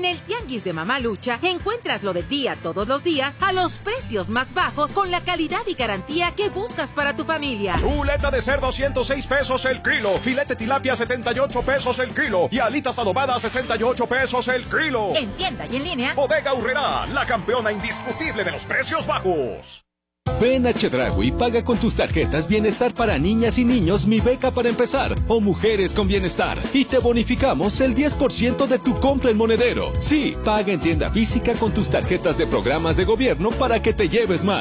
En el Tianguis de Mamalucha encuentras lo del día todos los días a los precios más bajos con la calidad y garantía que buscas para tu familia. Chuleta de cerdo 106 pesos el kilo, filete tilapia 78 pesos el kilo y alitas adobadas 68 pesos el kilo. En tienda y en línea. Bodega Aurrerá, la campeona indiscutible de los precios bajos. Ven a Chedraui y paga con tus tarjetas Bienestar para niñas y niños Mi Beca para Empezar o Mujeres con Bienestar y te bonificamos el 10% de tu compra en monedero. Sí, paga en tienda física con tus tarjetas de programas de gobierno para que te lleves más.